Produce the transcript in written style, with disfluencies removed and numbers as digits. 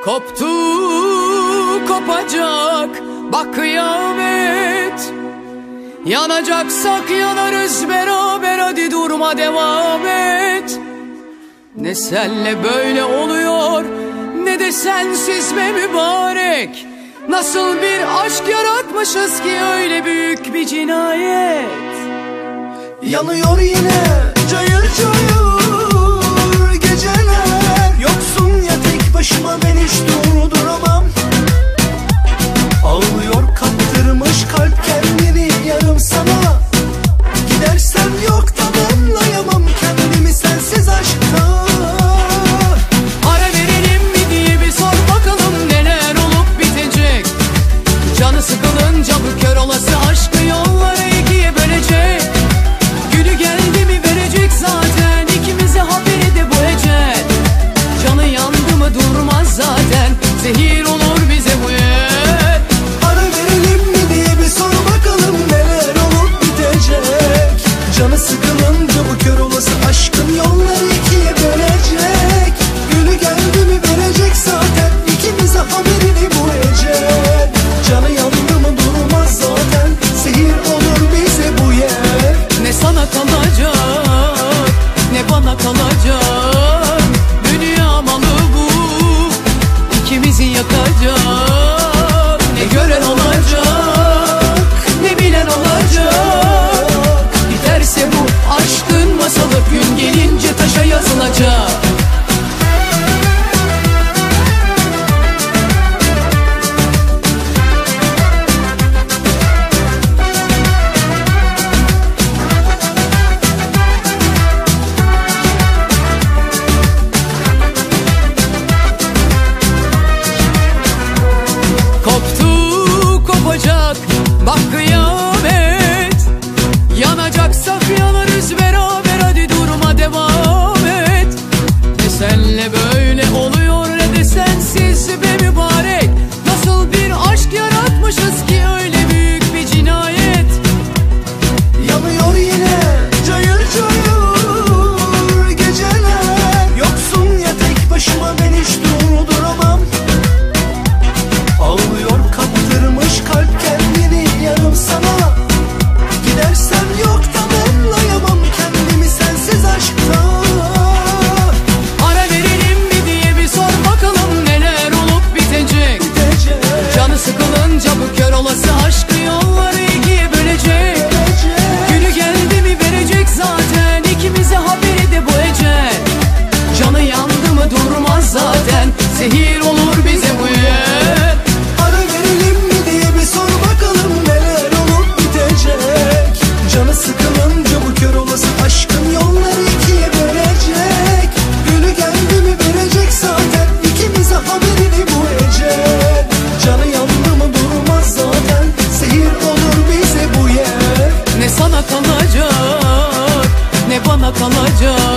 Koptu kopacak bak kıyamet. Yanacaksak yanarız beraber, hadi durma devam et. Ne senle böyle oluyor ne de sensiz be mübarek. Nasıl bir aşk yaratmışız ki öyle büyük bir cinayet. Yanıyor yine cayır cayır geceler. Yoksun ya tek başıma, ben hiç durduramam. Ağlıyor kaptırmış kalp kendini yarım sana. Gidersem yok tamamlayamam kendimi sensiz aşkta. Ara verelim mi diye bir sor bakalım neler olup bitecek. Canı sıkılınca bu kör olası aşkı yolları ikiye bölecek. Günü geldi mi verecek zaten ikimize haberi de bu ecel. Canı yandı mı durmaz zaten, zehir olur bize bu yer. Ara verelim mi diye bir sor bakalım neler olup bitecek. Canı sıkılınca bu kör olası aşkın yolları ikiye bölecek. Günü geldi mi verecek zaten ikimize haberini bu ecel. Canı yandı mı durmaz zaten, zehir olur bize bu yer. Ne sana kalacak ne bana kalacak. Dünya malı bu, ikimizi yakacak. Ne gören olacak ne bilen olacak. Biterse bu aşkın masalı gün gelince taşa yazılacak. Koptu kopacak bak kıyamet. Yanacaksak yanarız beraber, hadi durma devam et. Ne senle böyle oluyor ne de sensiz be mübarek. Nasıl bir aşk yaratmışız ki öyle büyük bir cinayet. Yanıyor yine cayır cayır geceler. Yoksun ya tek başıma, ben hiç durduramam. Ağlıyor kaptırmış kalp kendini yarım sana. Gidersem yok tamamlayamam kendimi sensiz aşkta. Ara verelim mi diye bir sor bakalım neler olup bitecek. Canı sıkılınca bu kör olası aşkı yolları ikiye bölecek. Günü geldi mi verecek zaten ikimize haberi de bu ecel. Canı yandı mı durmaz zaten, zehir olur bize bu yer. Ara verelim mi diye bir sor bakalım neler olup bitecek. Canı sıkılınca bu kör olası aşkın yolları ikiye bölecek. Günü geldi mi verecek zaten ikimize haberini bu ecel. Canı yandı mı durmaz zaten, zehir olur bize bu yer. Ne sana kalacak ne bana kalacak.